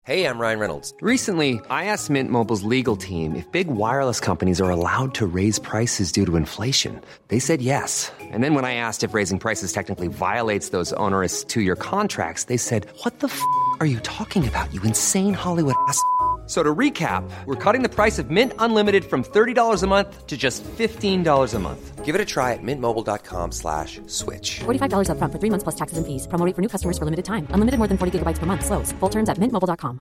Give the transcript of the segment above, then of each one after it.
Hey, I'm Ryan Reynolds. Recently, I asked Mint Mobile's legal team if big wireless companies are allowed to raise prices due to inflation. They said yes. And then when I asked if raising prices technically violates those onerous two-year contracts, they said, "What the f*** are you talking about, you insane Hollywood ass?" So to recap, we're cutting the price of Mint Unlimited from $30 a month to just $15 a month. Give it a try at mintmobile.com/switch. $45 up front for 3 months plus taxes and fees. Promo rate for new customers for limited time. Unlimited more than 40 gigabytes per month. Slows full terms at mintmobile.com.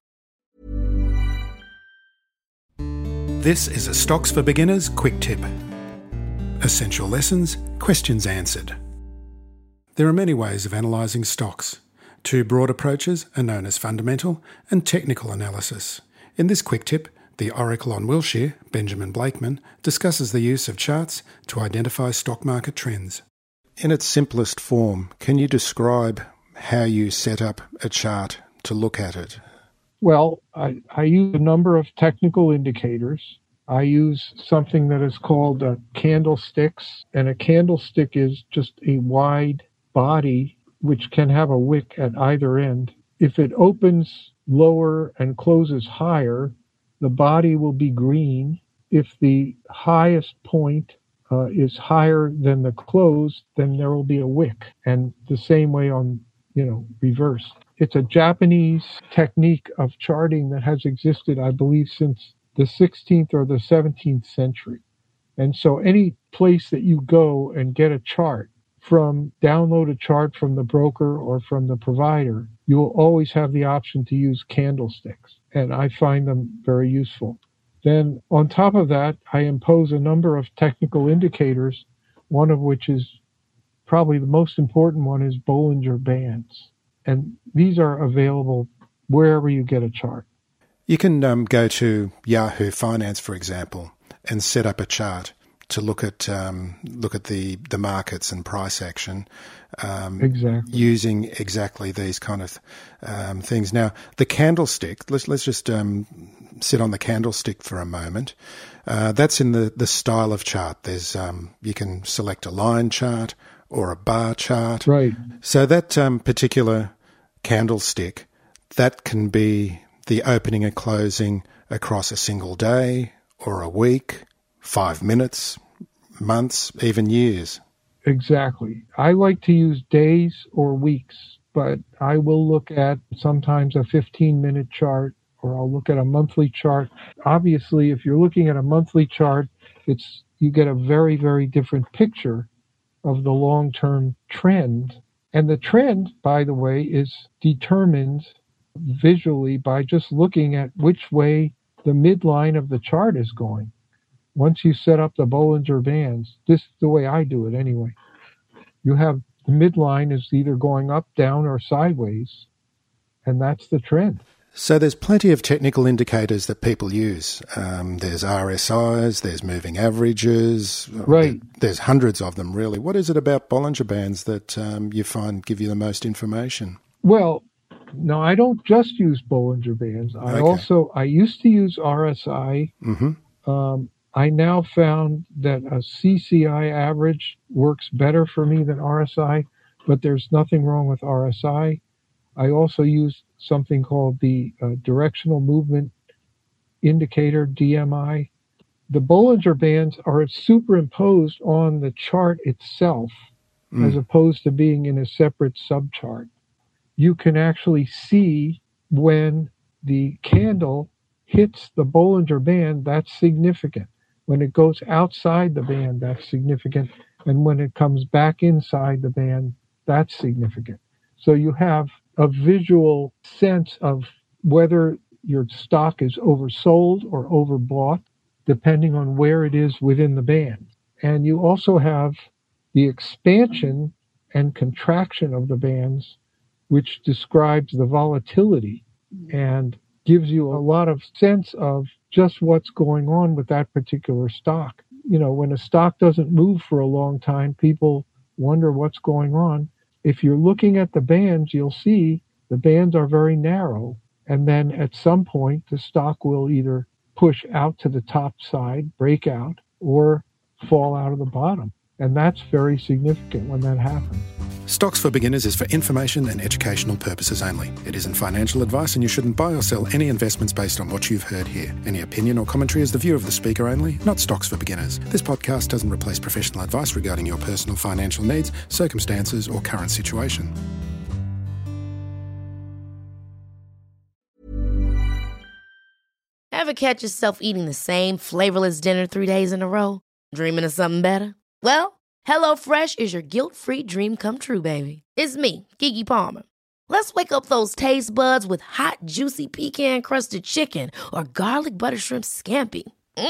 This is a Stocks for Beginners quick tip. Essential lessons, questions answered. There are many ways of analysing stocks. Two broad approaches are known as fundamental and technical analysis. In this quick tip, the Oracle on Wilshire, Benjamin Blakeman, discusses the use of charts to identify stock market trends. In its simplest form, can you describe how you set up a chart to look at it? Well, I use a number of technical indicators. I use something that is called candlesticks, and a candlestick is just a wide body which can have a wick at either end. If it opens lower and closes higher, the body will be green. If the highest point is higher than the close, then there will be a wick, and the same way on, reverse. It's a Japanese technique of charting that has existed, I believe, since the 16th or the 17th century. And so any place that you go and get a chart download a chart from the broker or from the provider, you will always have the option to use candlesticks. And I find them very useful. Then on top of that, I impose a number of technical indicators, one of which is probably the most important one is Bollinger Bands. And these are available wherever you get a chart. You can go to Yahoo Finance, for example, and set up a chart to look at the markets and price action, exactly, using exactly these kind of things. Now, the candlestick. Let's just sit on the candlestick for a moment. That's in the style of chart. There's you can select a line chart or a bar chart. Right. So that particular candlestick, that can be the opening and closing across a single day or a week, 5 minutes, months, even years. Exactly. I like to use days or weeks, but I will look at sometimes a 15-minute chart, or I'll look at a monthly chart. Obviously, if you're looking at a monthly chart, you get a very, very different picture of the long-term trend. And the trend, by the way, is determined visually by just looking at which way the midline of the chart is going. Once you set up the Bollinger Bands, this is the way I do it anyway. You have the midline is either going up, down, or sideways, and that's the trend. So there's plenty of technical indicators that people use. There's RSIs, there's moving averages. Right. There's hundreds of them, really. What is it about Bollinger Bands that you find give you the most information? Well, no, I don't just use Bollinger Bands. I used to use RSI. Mm-hmm. I now found that a CCI average works better for me than RSI, but there's nothing wrong with RSI. I also use something called the Directional Movement Indicator, DMI. The Bollinger Bands are superimposed on the chart itself, as opposed to being in a separate subchart. You can actually see when the candle hits the Bollinger Band, that's significant. When it goes outside the band, that's significant. And when it comes back inside the band, that's significant. So you have a visual sense of whether your stock is oversold or overbought, depending on where it is within the band. And you also have the expansion and contraction of the bands, which describes the volatility and gives you a lot of sense of just what's going on with that particular stock. When a stock doesn't move for a long time, people wonder what's going on. If you're looking at the bands, you'll see the bands are very narrow. And then at some point, the stock will either push out to the top side, break out, or fall out of the bottom. And that's very significant when that happens. Stocks for Beginners is for information and educational purposes only. It isn't financial advice and you shouldn't buy or sell any investments based on what you've heard here. Any opinion or commentary is the view of the speaker only, not Stocks for Beginners. This podcast doesn't replace professional advice regarding your personal financial needs, circumstances or current situation. Ever catch yourself eating the same flavorless dinner 3 days in a row? Dreaming of something better? Well, HelloFresh is your guilt-free dream come true, baby. It's me, Keke Palmer. Let's wake up those taste buds with hot, juicy pecan-crusted chicken or garlic butter shrimp scampi.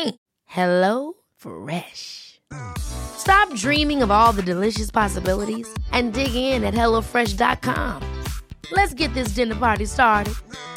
HelloFresh. Stop dreaming of all the delicious possibilities and dig in at HelloFresh.com. Let's get this dinner party started.